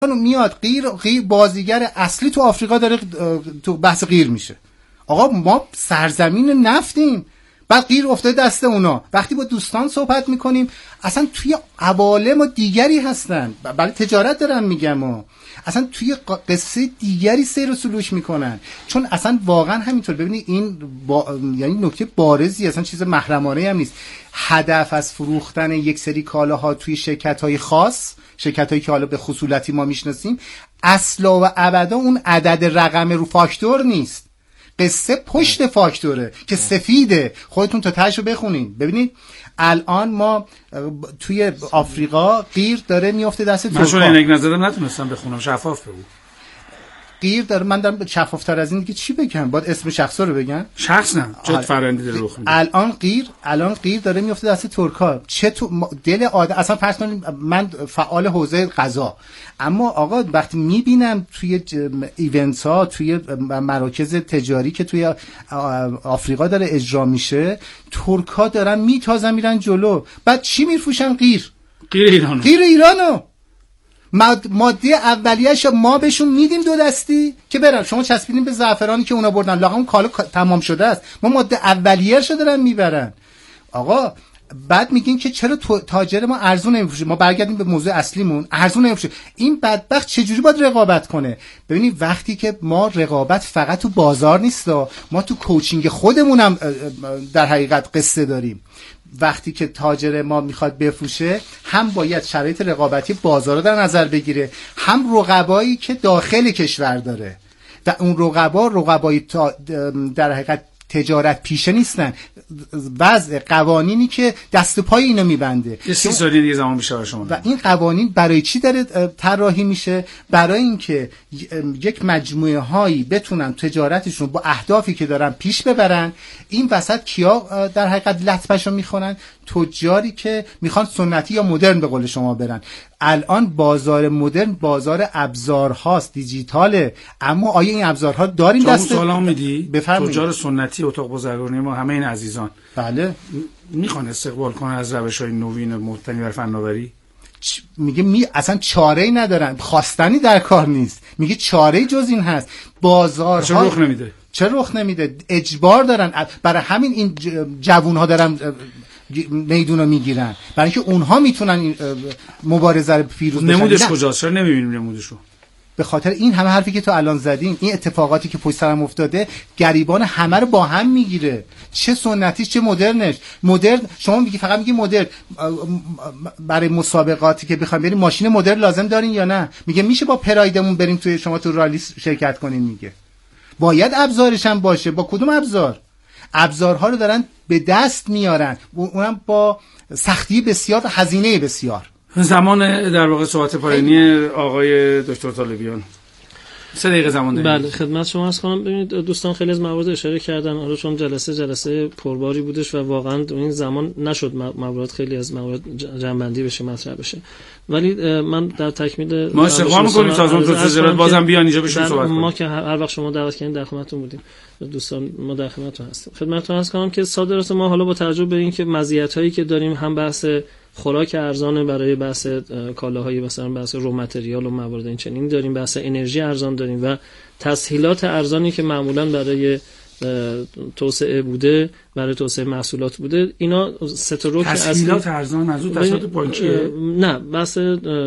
حالا میاد غیر بازیگر اصلی تو آفریقا داره تو بحث غیر میشه. آقا ما سرزمین نفتیم، بعد غیر افتاده دست اونا. وقتی با دوستان صحبت میکنیم اصلا توی عوالم و دیگری هستن، برای تجارت دارم میگم، اصلا توی قصه دیگری سیر و سلوک میکنن. چون اصلا واقعا همینطور ببینید این یعنی نکته بارزی، اصلا چیز محرمانه هم نیست. هدف از فروختن یک سری کالاها توی شرکت‌های خاص، شرکت‌هایی که حالا به خصوصیتی ما میشناسیم، اصلا و ابدا اون عدد رقم رو فاکتور نیست. قصه پشت فاکتوره که سفیده. خودتون تا تهشو بخونین ببینید. الان ما توی آفریقا غیر داره میفته دست ترکا. من چون اینک نظرم نتونستم بخونم، شفاف بگو. غیر داره، من دارم شفافتر از این دیگه چی بگم؟ باید اسم شخصا رو بگن؟ شخص نه، جد فرندی داره رخ میده. الان غیر داره میفته دست ترکا. چه تو دل اصلا فرض کنید من فعال حوزه غذا، اما آقا وقتی میبینم توی ایونت ها، توی مراکز تجاری که توی آفریقا داره اجرا میشه، ترکا دارن میتازن میرن جلو. بعد چی میفروشن؟ غیر ایرانو. ماده اولیه‌اش ما بهشون میدیم 2 دستی که برن. شما چسبیدین به زعفرانی که اونا بردن، لاغم کالا تمام شده است، ما ماده اولیه‌اش رو دارن میبرن. آقا بعد میگین که چرا تاجر ما ارزون نمیفروشه؟ ما برگردیم به موضوع اصلیمون، ارزون نمیفروشه. این بدبخت چجوری باید رقابت کنه؟ ببینید وقتی که ما رقابت فقط تو بازار نیست، ما تو کوچینگ خودمونم در حقیقت قصه داریم. وقتی که تاجر ما میخواد بفروشه، هم باید شرایط رقابتی بازار رو در نظر بگیره، هم رقبایی که داخل کشور داره و اون رقبایی در حقیقت تجارت پیشه نیستن. وضع قوانینی که دست پای اینو میبنده. 30 سال دیگه زمان میشه شما. و این قوانین برای چی داره طراحی میشه؟ برای اینکه یک مجموعه هایی بتونن تجارتشون با اهدافی که دارن پیش ببرن. این وسط کیا در حقیقت لطمه‌شو میخونن؟ تجاری که میخوان سنتی یا مدرن به قول شما برن. الان بازار مدرن بازار ابزارهاست، دیجیتاله. اما آیا این ابزارها داریم دست؟ سلام میدی؟ بفرمایید. تجار سنتی اتاق بازرگانی ما همه این عزیزان بله میخوان استقبال کنن از روش‌های نوین مبتنی بر فناوری. میگه اصلا چاره‌ای ندارن، خواستنی در کار نیست. میگه چاره‌ای جز این هست. بازارها چه رخ نمیده؟ اجبار دارن. برای همین این جوون‌ها دارن میدونو میگیرن، برای اینکه اونها میتونن این مبارزه رو پیروز بشن. نمودش کجاست؟ چرا نمیبینیم نمودشو؟ به خاطر این همه حرفی که تو الان زدین، این اتفاقاتی که پشت سرم افتاده، گریبان همه رو با هم میگیره. چه سنتیش چه مدرنش. مدرن شما میگی، فقط میگی مدرن. برای مسابقاتی که بخوایم بریم ماشین مدرن لازم دارین یا نه؟ میگه میشه با پرایدمون بریم توی شما تو رالی شرکت کنین. میگه باید ابزارش هم باشه. با کدوم ابزار؟ ابزارها رو دارن به دست میارن، اونم با سختی بسیار و هزینه بسیار. زمان در واقع صحبت پایانی آقای دکتر طالبیان 3 دقیقه زمان داریم. بله خدمت شما عرض کنم. ببینید دوستان خیلی از موارد اشاره کردن، حالا چون جلسه پرباری بودش و واقعا این زمان نشد موارد خیلی از موارد جمع‌بندی بشه، مطرح بشه. ولی من در تکمیل ما استقبال می‌کنیم تا از اون پروسیجرات بازم بیان اینجا بهشون صحبت کنیم. ما که هر وقت شما دعوت کردین در خدمتتون بودیم. دوستان ما در خدمتتون هستیم. خدمتتون عرض کنم که صادرات ما حالا با توجه به اینکه مزیت‌هایی که داریم، هم بحث خوراک ارزان برای بحث کالاهای مثلا بحث رو متریال و موارد این چنین داریم، بحث انرژی ارزان داریم و تسهیلات ارزانی که معمولا برای توسعه بوده، برای توسعه محصولات بوده. اینا 3 تا رکن تسهیلات ارزان از اون تسهیلات بانکیه؟ نه، بحث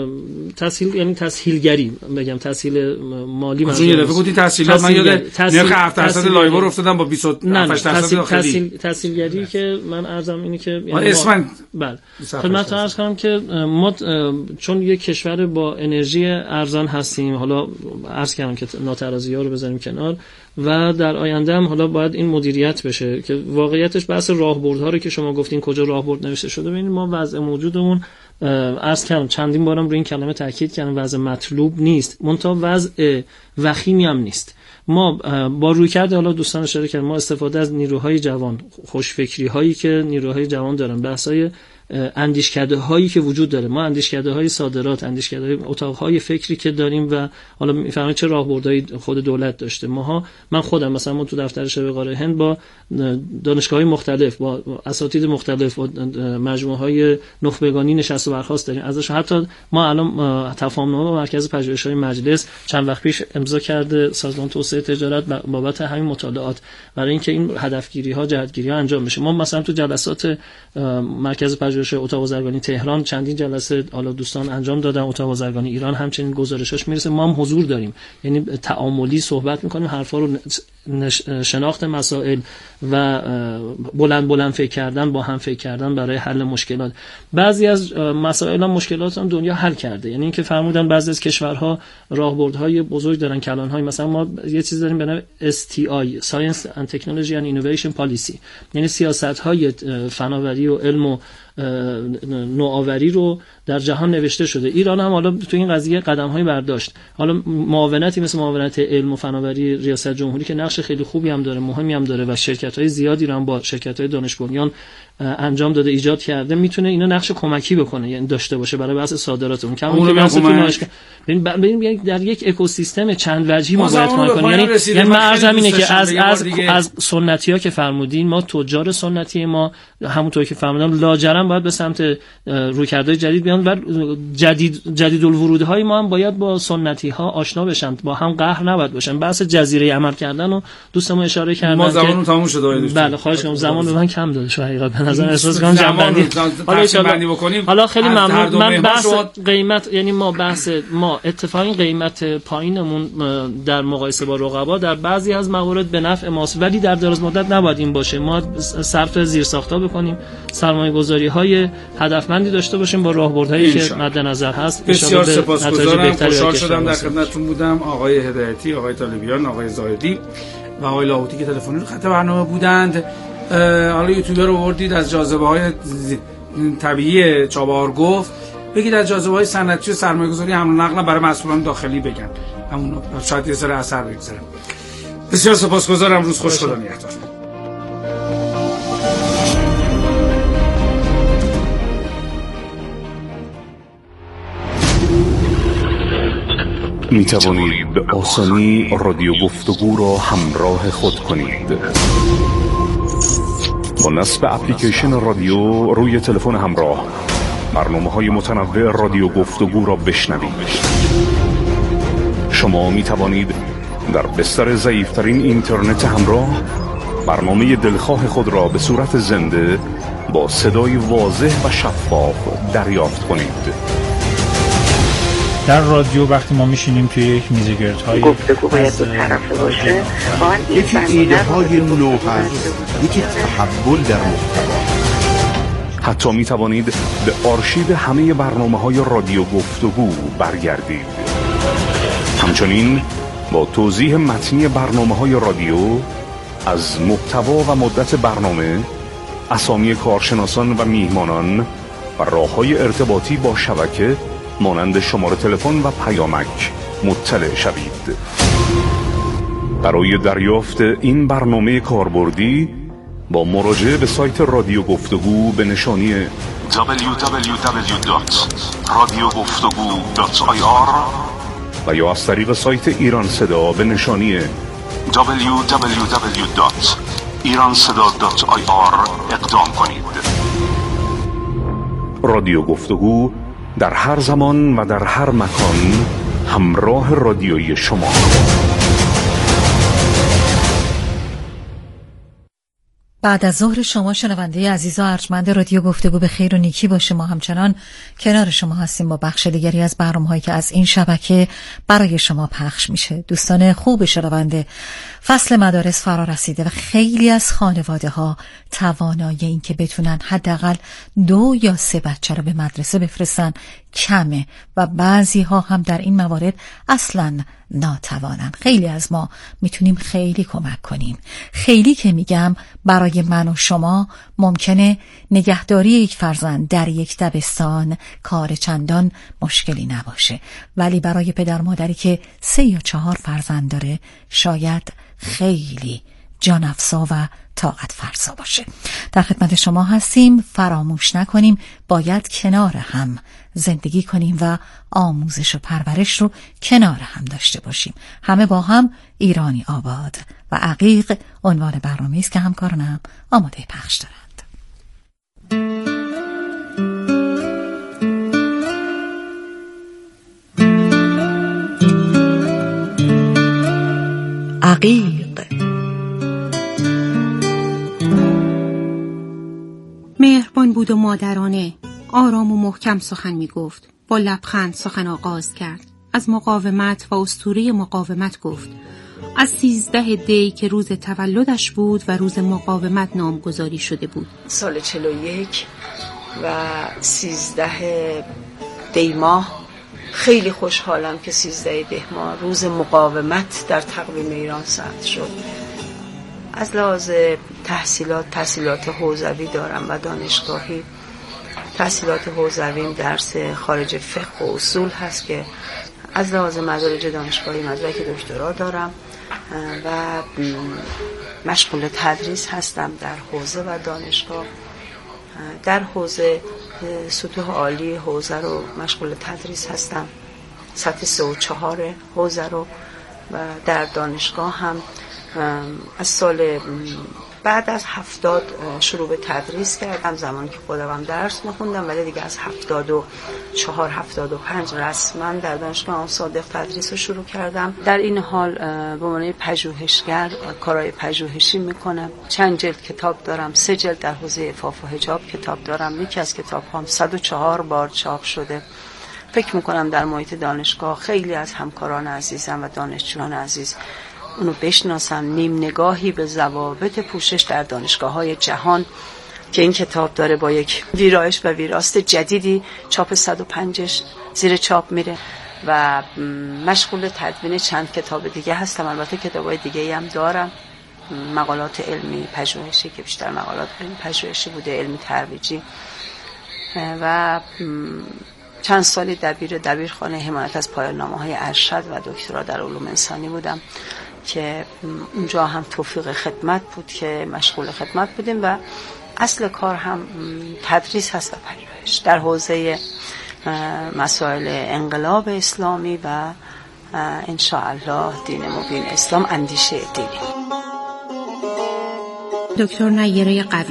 تسهیل یعنی تسهیلگری، بگم تسهیل مالی. من یه دفعه گفتین تسهیلات، من یاد نرخ 7% لایبور افتادم با 28% داخلی. تسهیلگری که من عرضم اینه که یعنی اسمن بله خدمت عرض کنم که ما چون یک کشور با انرژی ارزان هستیم، حالا عرض کردم که ناترازی‌ها رو بذاریم کنار و در آینده هم حالا باید این مدیریت بشه که واقعیتش بحث راهبردها رو که شما گفتین کجا راهبرد نوشته شده. ببینید ما وضع موجودمون، عرض کردم چندین بارم روی این کلمه تاکید کردم، وضع مطلوب نیست، منتها وضع وخیمی هم نیست. ما با رویکرد، حالا دوستان اشاره کردن، ما استفاده از نیروهای جوان، خوشفکری هایی که نیروهای جوان دارن، بحث‌های اندیشکده‌هایی که وجود داره. ما اندیشکده‌های صادرات، اندیشکده‌های اتاق‌های فکری که داریم و حالا می‌فهمید چه راهبردهای خود دولت داشته. من خودم مثلا ما تو دفتر شبه قاره هند با دانشگاه‌های مختلف، با اساتید مختلف، با مجموعه‌های نخبگانی نشست و برخاست داریم ازش. حتی ما الان تفاهم‌نامه با مرکز پژوهش‌های مجلس چند وقت پیش امضا کرده سازمان توسعه تجارت بابت همین مطالعات، برای اینکه این هدفگیری‌ها، جهتگیری‌ها انجام بشه. ما مثلا تو جلسات مرکز پژوهش اتاق بازرگانی تهران چندین جلسه حالا دوستان انجام دادن، اتاق بازرگانی ایران همچنین گزارشاش میرسه، ما هم حضور داریم، یعنی تعاملی صحبت می‌کنیم، حرفا رو شناخت مسائل و بلند فکر کردن، با هم فکر کردن برای حل مشکلات. بعضی از مسائل هم مشکلات هم دنیا حل کرده، یعنی اینکه فرمودن بعضی از کشورها راهبردهای بزرگ دارن، کلان‌های، مثلا ما یه چیز داریم به نام STI Science and Technology and Innovation Policy، یعنی سیاست‌های فناوری و علم و نوآوری رو در جهان نوشته شده. ایران هم حالا تو این قضیه قدم‌های برداشت. حالا معاونتی مثل معاونت علم و فناوری ریاست جمهوری که نقش خیلی خوبی هم داره، مهمی هم داره و شرکت‌های زیادی رو هم با شرکت‌های دانش بنیان انجام داده، ایجاد کرده، میتونه اینا نقش کمکی بکنه، یعنی داشته باشه برای بحث صادراتمون. ببین در یک اکوسیستم چند وجهی ما باید کمک کنیم. یعنی من عرضم اینه که از سنتی‌ها که فرمودین، ما تجار سنتی ما همونطور که فرمودم لاجرم باید به سمت رویکردهای جدید بیان و جدید الورودهای ما هم باید با سنتی‌ها آشنا بشن، با هم قهر نباید باشن. بحث جزیره عمل کردن و دوستمون اشاره کردن ما زمانمون تموم شده. بله خواهش می‌کنم، زمان به من کم داده شو حقیقت به نظر احساس کنم جنبندی. حالا خیلی ممنون. من بحث قیمت، یعنی ما اتفاقی قیمت پایینمون در مقایسه با رقبا در بعضی از موارد به نفع ماست، ولی در دراز مدت نباید این باشه. ما صرف زیرساخت‌ها بکنیم، سرمایه‌گذاری‌های هدفمندی داشته باشیم با راهبردهایی که مد نظر هست. بسیار سپاسگزارم، خوشحال شدم در خدمتتون بودم. آقای هدایتی، آقای طالبیان، آقای زاهدی و آقای لاهوتی که تلفنی رو خط برنامه بودند. حالا یوتیوبر رو آوردید از جاذبه‌های طبیعی چابهار گفت، بگید از جاذبه‌های صنعتی و سرمایه‌گذاری حمل و نقل برای مسئولان داخلی بگن، همون شاید یه ذره اثر بگذاره. بسیار سپاسگزارم، روز خوش، خدا نگهدار. می توانید به آسانی رادیو گفتگو را همراه خود کنید. با نصب اپلیکیشن رادیو روی تلفن همراه برنامه‌های متنوع رادیو گفتگو را بشنوید. شما می توانید در بستر ضعیف‌ترین اینترنت همراه برنامه دلخواه خود را به صورت زنده با صدای واضح و شفاف دریافت کنید. در رادیو وقتی ما میشینیم توی یک میز گردهای گفتگو باید دو طرفه باشه، یکی ایده های نو هست، یکی تحول در محتوا. حتی می توانید به آرشیو همه برنامه‌های رادیو گفتگو برگردید. همچنین با توضیح متنی برنامه‌های رادیو از محتوا و مدت برنامه، اسامی کارشناسان و میهمانان و راه‌های ارتباطی با شبکه مانند شماره تلفن و پیامک مطلع شوید. برای دریافت این برنامه کاربردی با مراجعه به سایت رادیو گفتگو به نشانی www.radiogoftagoo.ir و یا از طریق سایت ایران صدا به نشانی www.iranseda.ir اقدام کنید. رادیو گفتگو در هر زمان و در هر مکان همراه رادیویی شما. بعد از ظهر شما شنونده عزیز و ارجمند رادیو گفتگو به خیر و نیکی باشه. ما همچنان کنار شما هستیم با بخش دیگری از برنامه‌هایی که از این شبکه برای شما پخش میشه. دوستان خوب شنونده، فصل مدارس فرا رسیده و خیلی از خانواده‌ها توانایی این که بتونن حداقل 2 یا 3 بچه رو به مدرسه بفرستن کمه و بعضی ها هم در این موارد اصلاً ناتوانن. خیلی از ما میتونیم خیلی کمک کنیم. خیلی که میگم برای من و شما ممکنه نگهداری یک فرزند در یک دبستان کار چندان مشکلی نباشه، ولی برای پدر مادری که 3 یا 4 فرزند داره شاید خیلی جان‌افزا و طاقت فرسا باشه. در خدمت شما هستیم. فراموش نکنیم باید کنار هم زندگی کنیم و آموزش و پرورش رو کنار هم داشته باشیم. همه با هم ایرانی آباد و عقیق عنوان برنامه‌ای است که همکارانم آماده پخش دارند. عقیق. مهربان بود و مادرانه، آرام و محکم سخن می گفت. با لبخند سخن آغاز کرد. از مقاومت و اسطوره مقاومت گفت. از 13 دی که روز تولدش بود و روز مقاومت نامگذاری شده بود. سال 41 و 13 دی ماه. خیلی خوشحالم که 13 دی ماه روز مقاومت در تقویم ایران ثبت شد. از لحاظ تحصیلات حوزوی دارم و دانشگاهی. تحصیلات حوزویم درس خارج فقه و اصول هست که از لحاظ مدارج دانشگاهی مدرک دکترا دارم و مشغول تدریس هستم در حوزه و دانشگاه. در حوزه سطوح عالی حوزه رو مشغول تدریس هستم، سطح 3 و 4 حوزه رو، و در دانشگاه هم از سال بعد از 70 شروع به تدریس کردم، زمانی که خودم درس می‌خوندم، ولی دیگه از 74 75 رسما در دانشگاه صادق تدریس رو شروع کردم. در این حال به عنوان پژوهشگر کارهای پژوهشی میکنم. چند جلد کتاب دارم، 3 جلد در حوزه عفاف و حجاب کتاب دارم. یکی از کتاب‌هام 104 بار چاپ شده. فکر میکنم در محیط دانشگاه خیلی از همکاران عزیزم و دانشجویان عزیز اونو بشناسن. نیم نگاهی به ضوابط پوشش در دانشگاه‌های جهان که این کتاب داره با یک ویرایش و ویراست جدیدی چاپ 105 زیر چاپ میره و مشغول تدوین چند کتاب دیگه هستم. البته کتابای دیگه‌ای هم دارم، مقالات علمی پژوهشی که بیشتر مقالات علمی پژوهشی بوده، علمی ترویجی، و چند سالی دبیرخانه حمایت از پایان‌نامه‌های ارشد و دکترا در علوم انسانی بودم که اونجا هم توفیق خدمت بود که مشغول خدمت بودیم و اصل کار هم تدریس هست و پژوهش در حوزه مسائل انقلاب اسلامی و ان شاء الله دین مبین اسلام، اندیشه دینی. دکتر نیره قوی.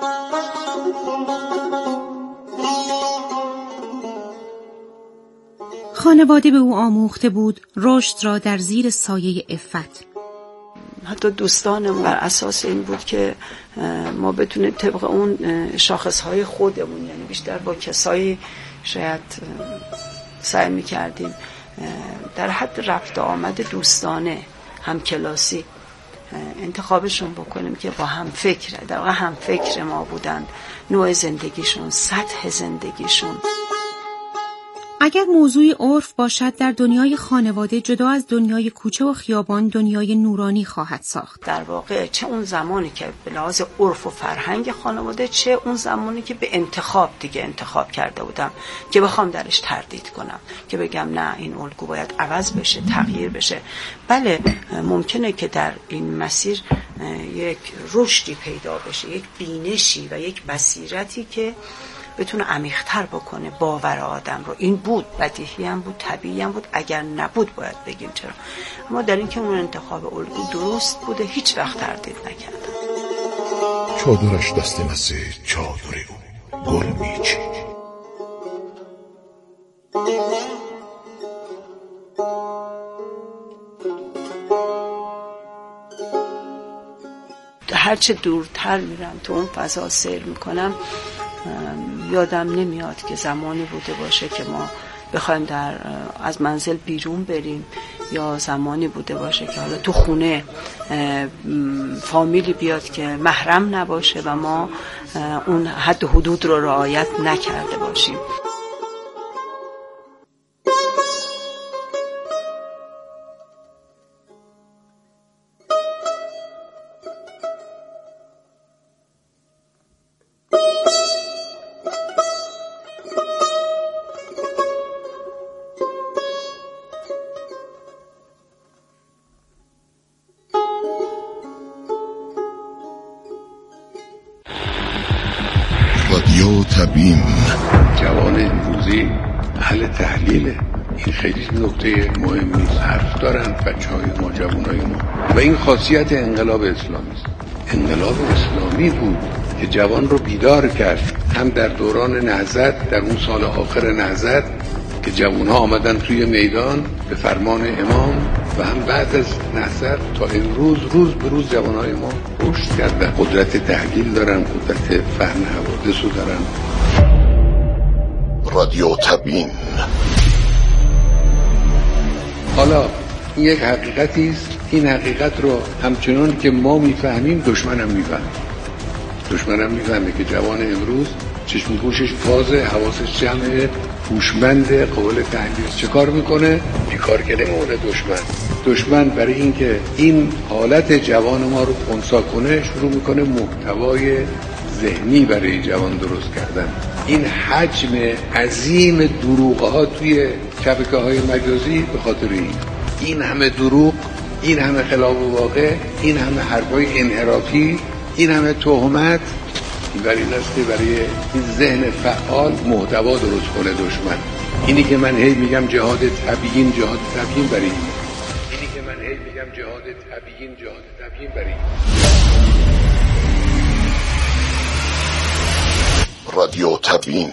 خانواده به او آموخته بود رشد را در زیر سایه عفت. حتی دوستانم بر اساس این بود که ما بتونیم طبق اون شاخصهای خودمون، یعنی بیشتر با کسایی شاید سعی می‌کردیم در حد رفت آمد دوستانه هم کلاسی انتخابشون بکنیم که با هم فکر، در واقع هم فکر ما بودن، نوع زندگیشون، سطح زندگیشون. اگر موضوع عرف باشد در دنیای خانواده جدا از دنیای کوچه و خیابان دنیای نورانی خواهد ساخت. در واقع چه اون زمانی که به لحاظ عرف و فرهنگ خانواده، چه اون زمانی که به انتخاب کرده بودم که بخوام درش تردید کنم، که بگم نه این الگو باید عوض بشه، تغییر بشه. بله ممکنه که در این مسیر یک رشدی پیدا بشه، یک بینشی و یک بصیرتی که بتونه عمیق‌تر بکنه باور آدم رو. این بود، بدیهی هم بود، طبیعی هم بود. اگر نبود باید بگیم چرا. اما در این که اون انتخاب الگو درست بوده هیچ وقت تردید نکردم. چادرش دست نزد چادر او گل میچید. هرچه دورتر میرم تو اون فضا سیر میکنم، یادم نمیاد که زمانی بوده باشه که ما بخوایم از منزل بیرون بریم، یا زمانی بوده باشه که حالا تو خونه فامیلی بیاد که محرم نباشه و ما اون حد و حدود رو رعایت نکرده باشیم. تبیین. جوان امروزی اهل تحلیله، این خیلی نکته مهمی است. حرف دارن بچه‌های ما، جوانای ما، و این خاصیت انقلاب اسلامی است. انقلاب اسلامی بود که جوان رو بیدار کرد، هم در دوران نهضت، در اون سال آخر نهضت که جوان‌ها آمدن توی میدان به فرمان امام، و هم بعد از نهضت تا امروز روز به روز جوان‌های ما رشد کردن، قدرت تحلیل دارن، قدرت فهم حوادث رو دارن. رادیو تبیین. حالا این یک حقیقتی است، این حقیقت رو همچنان که ما میفهمیم دشمنم میفهمه. دشمنم میفهمه که جوان امروز چشم گوشش بازه، حواسش جمعه، هوشمند، قابل تحلیل. چه کار میکنه؟ بیکار که نمیمونه دشمن برای اینکه این حالت جوان ما رو خنثی کنه شروع میکنه محتوای ذهنی برای جوان درست کردن. این حجم عظیم دروغ‌ها توی شبکه‌های مجازی به خاطر این همه دروغ، این همه خلاف واقع، این همه حرفای انحرافی، این همه تهمت، این برای این است که برای این ذهن فعال محتوا درست کنه دشمن. اینی که من هی میگم جهاد تبیین برای این. رادیو تبیین.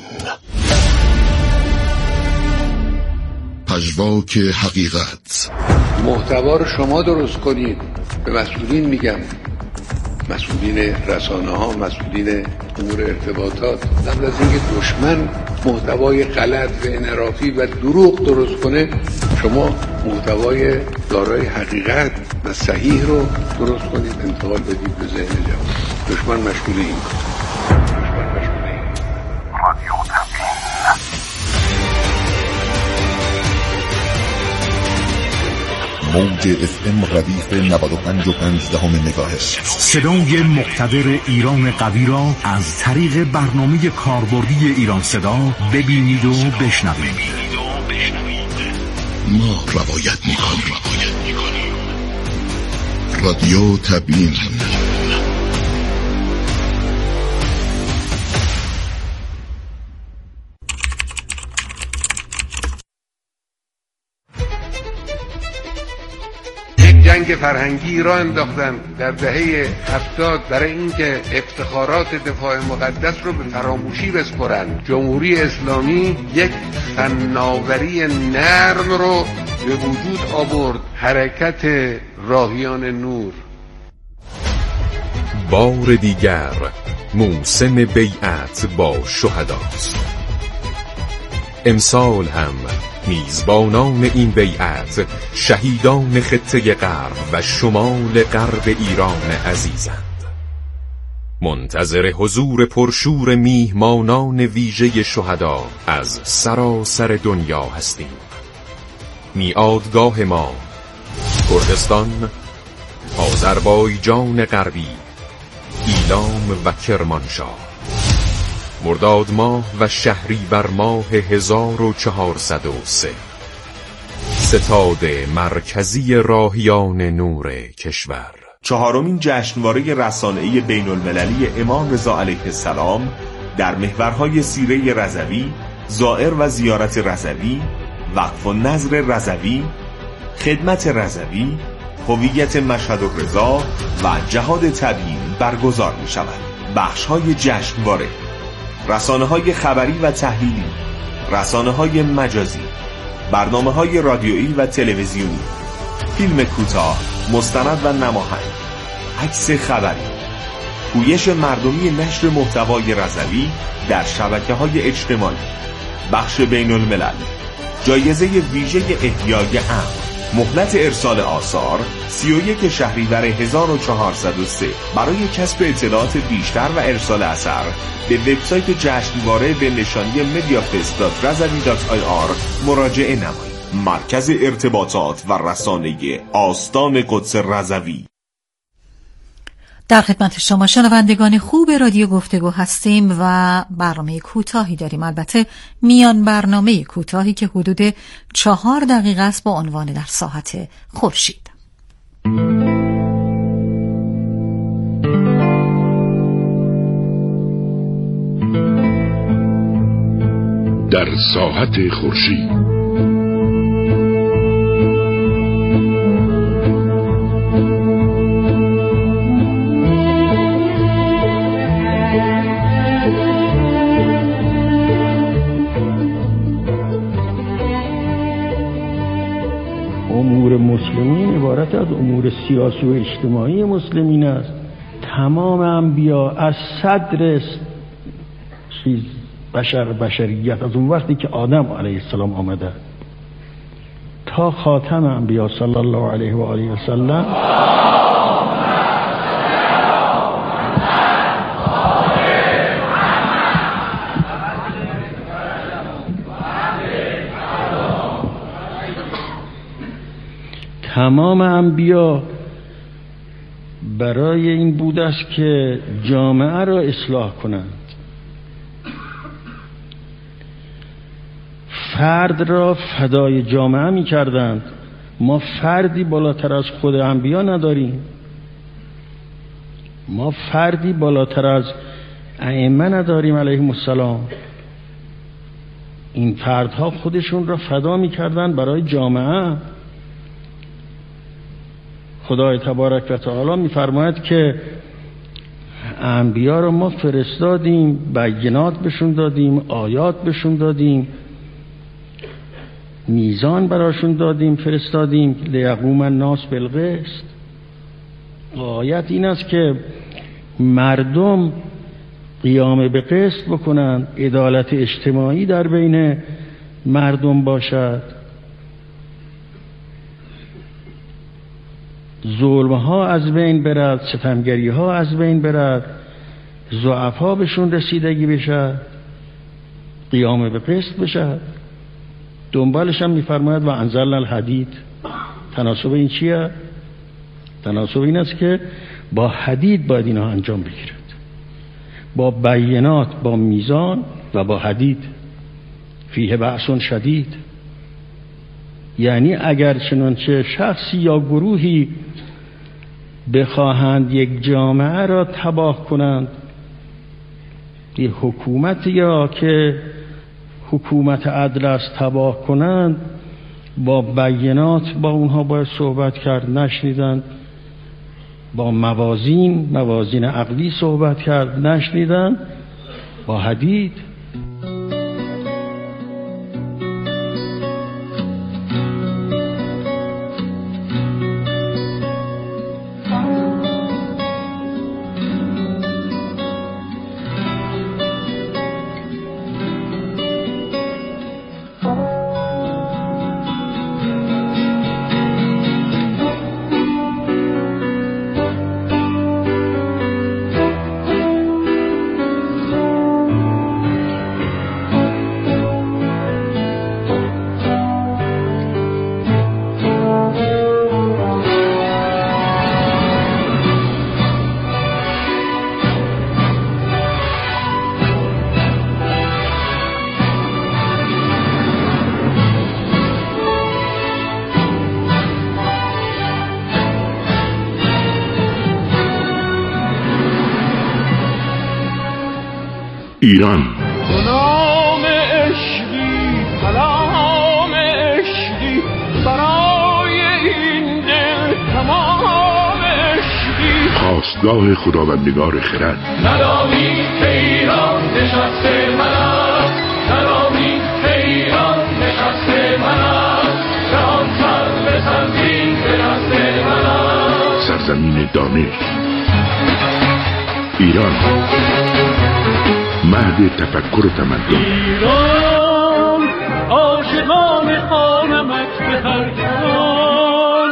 پژواک حقیقت. محتوا رو شما درست کنید. به مسئولین میگم، مسئولین رسانه ها، مسئولین امور ارتباطات، قبل از اینکه دشمن محتوای غلط و انحرافی و دروغ درست کنه، شما محتوای دارای حقیقت و صحیح رو درست کنید، انتقال بدید به ذهن جوان. دشمن مشغول این. رادیو تبیین. موج FM ردیف 95.5 مگاهرتز. صدای مقتدر ایران قوی را از طریق برنامه کاربردی ایران صدا ببینید و بشنوید. ما روایت می‌کنیم. رادیو تبیین. جنگ فرهنگی را انداختن در دهه 70 برای اینکه افتخارات دفاع مقدس رو به فراموشی بسپرند. جمهوری اسلامی یک فناوری نرم رو به وجود آورد، حرکت راهیان نور. بار دیگر موسم بیعت با شهداست. امسال هم میزبانان این بیعت شهیدان خطه غرب و شمال غرب ایران عزیزند. منتظر حضور پرشور میهمانان ویژه شهدا از سراسر دنیا هستیم. میعادگاه ما کردستان، آذربایجان غربی، ایلام و کرمانشاه. مرداد ماه و شهریور ماه 1403. ستاد مرکزی راهیان نور کشور. چهارمین جشنواره رسانه‌ای بین‌المللی امام رضا علیه السلام در محورهای سیره رضوی، زائر و زیارت رضوی، وقف و نظر رضوی، خدمت رضوی، هویت مشهد الرضا و جهاد تبیین برگزار می شود. بخش‌های جشنواره: رسانه‌های خبری و تحلیلی، رسانه‌های مجازی، برنامه‌های رادیویی و تلویزیونی، فیلم کوتاه، مستند و نماهنگ، عکس خبری، پویش مردمی نشر محتوای رضوی در شبکه‌های اجتماعی، بخش بین‌الملل، جایزه ویژه احیای امن، مهلت ارسال آثار 31 شهریور 1403. برای کسب اطلاعات بیشتر و ارسال اثر به وبسایت جشنواره به نشانی mediafest.razvi.ir مراجعه نمایید. مرکز ارتباطات و رسانه آستان قدس رضوی. در خدمت شما شنوندگان خوب رادیو گفتگو هستیم و برنامه کوتاهی داریم، البته میان برنامه کوتاهی که حدود 4 دقیقه است با عنوان در ساحت خورشید. ساحت خورشید. امور مسلمین عبارت از امور سیاسی و اجتماعی مسلمین است. تمام انبیا از صدر بشریت، از اون وقتی که آدم علیه السلام آمده تا خاتم انبیا صلی الله علیه و آله و سلم، تمام انبیا برای این بود است که جامعه را اصلاح کنند، فرد را فدای جامعه می کردند. ما فردی بالاتر از خود انبیا نداریم، ما فردی بالاتر از ائمه نداریم علیهم السلام. این فردها خودشون را فدا می کردند برای جامعه. خدای تبارک و تعالی می‌فرماید که انبیا رو ما فرستادیم، بینات بهشون دادیم، آیات بهشون دادیم، میزان براشون دادیم، فرستادیم لیقوم الناس بالقسط. آیت این است که مردم قیام به قسط بکنند، عدالت اجتماعی در بین مردم باشد، ظلم ها از بین برد، ستمگری ها از بین برد، ضعفا بهشون رسیدگی بشه، قیام به قسط بشه. دنبالش هم میفرماید و انزلنا الحدید. تناسب این چیه؟ تناسب این است که با حدید باید اینها انجام بگیرد، با بینات، با میزان و با حدید. فیه بأس شدید. یعنی اگر چنانچه شخصی یا گروهی بخواهند یک جامعه را تباه کنند، یک حکومت یا که حکومت عدل است تباه کنند، با بینات با اونها باید صحبت کرد، نشنیدند. با موازین عقلی صحبت کرد، نشنیدند. با حدید. ایران نام عشقی، کلام عشقی، برای این دل تمام عشقی، خواستگاه خداوندگار خرد. ندانی که ایران نشسته من است، ندانی که ایران نشسته من است، جهان سر به سرزین به دست من است. سرزمین دانش ایران، مهد تفکر و تمدن. ایران عاشقان خوانمت به هر جهان،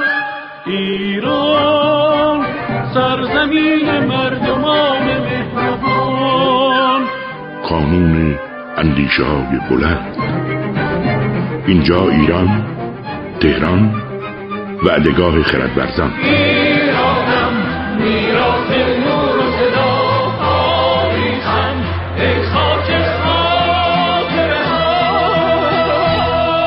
ایران سرزمین مردمان مهربان. کانون اندیشه های بلند. اینجا ایران، تهران، وعدگاه خردورزان. ایرانم میراث نور و صدا، آویزم ای خاک خاطره ها.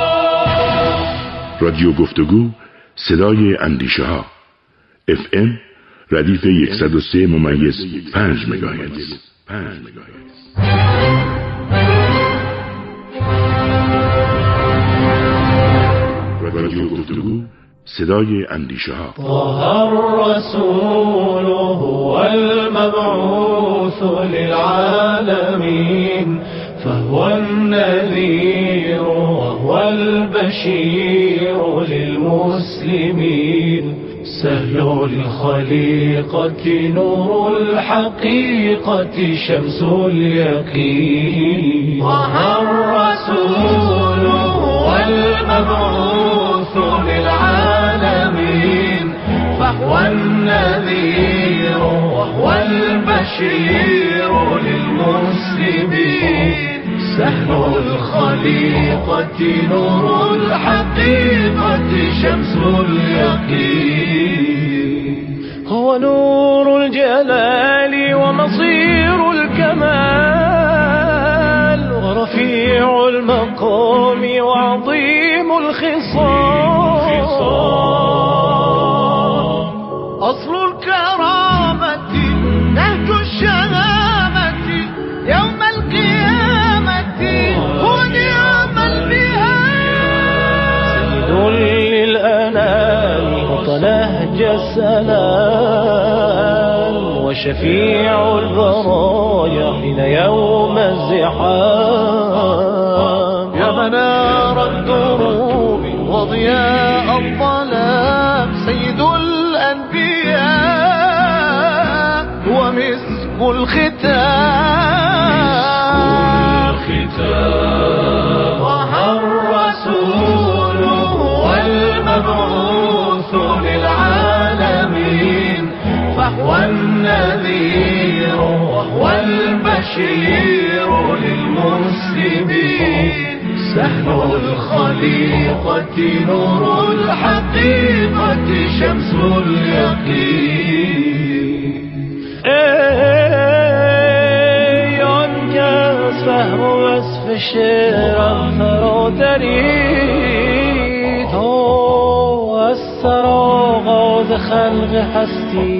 رادیو گفتگو، صدای اندیشه ها. FM ردیف 103.5 مگاهرتز. رادیو گفتگو، صدای اندیشه ها. الرسول هو المبعوث للعالمین فهو النذیر وهو البشیر للمسلمین سهل الخليقة نور الحقيقة شمس اليقين طه الرسول هو المبعوث للعالمين فهو النذير وهو البشير للمسلمين سهل الخليقة نور الحقيقة شمس اليقين هو نور الجلال ومصير الكمال ورفيع المقام وعظيم الخصام أصل الكرامة نهج الشهامة يوم القيامة هو نعم البهاء سيد للأنام وطنهج السلام وشفيع البرايا حين يوم الزحام يا منار الدروب وضياء الظلام سيد الأنبياء ومسك الختام طه الرسول هو المبعوث للعالمين فهو النذير وهو البشير للمسلمين سهل الخليقة نور الحقيقة شمس اليقين ينجى سهم وصف شعرا فرادرید از سراغاز خلق هستی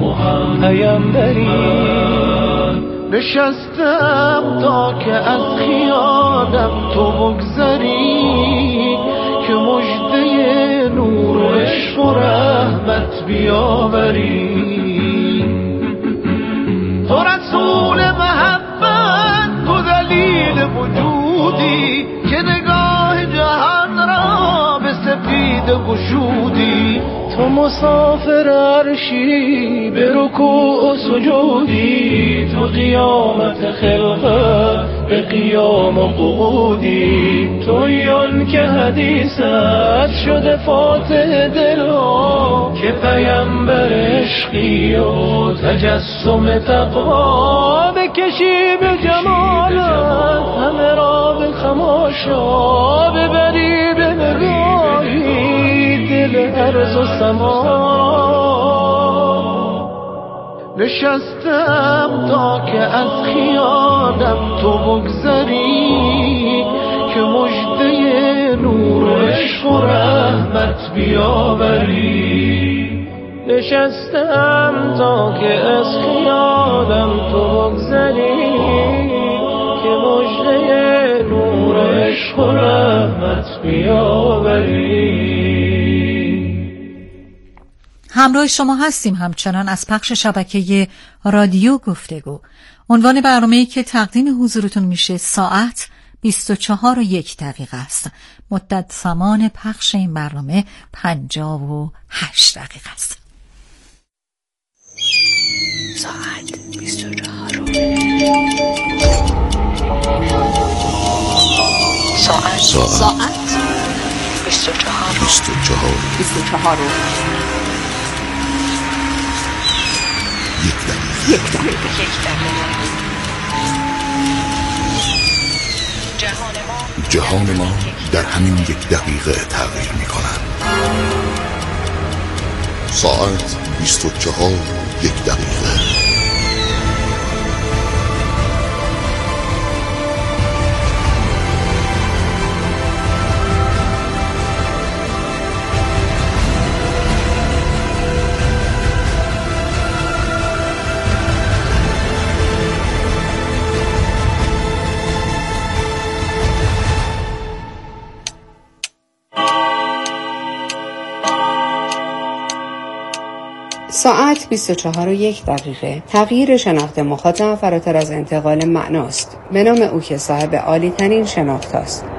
پیمبری نشستم تا که از خیالم تو بگذری که مژده نور و عشق و رحمت بیاوری تو رسول محبت تو دلیل وجودی که نگاه جهان را به سپید گشودی تو مسافر عرشی به رکوع و سجودی تو قیامت خلقت به قیام و قعودی تویان که حدیثت شده فاتح دلها که پیمبر عشقی و تجسم تقوا بکشی به جمالت همه را به خماشا ببری به نگاهی دل ارض و سما نشستم تا که از خیالم تو بگذری که مژده نور و عشق و رحمت بیاوری نشستم تا که از خیالم تو بگذری که مژده نور و عشق و رحمت بیاوری. همراه شما هستیم همچنان از پخش شبکه رادیو گفتگو. عنوان برنامه‌ای که تقدیم حضورتون میشه ساعت 24:01 است. مدت زمان پخش این برنامه 58 دقیقه است. ساعت 24. ساعت 24. یک دقیقه. جهان ما در همین 1 دقیقه تغییر می کند. ساعت 24:01. ساعت 24:01. تغییر شناخت مخاطب فراتر از انتقال معناست. به نام او که صاحب عالی ترین شناخت است.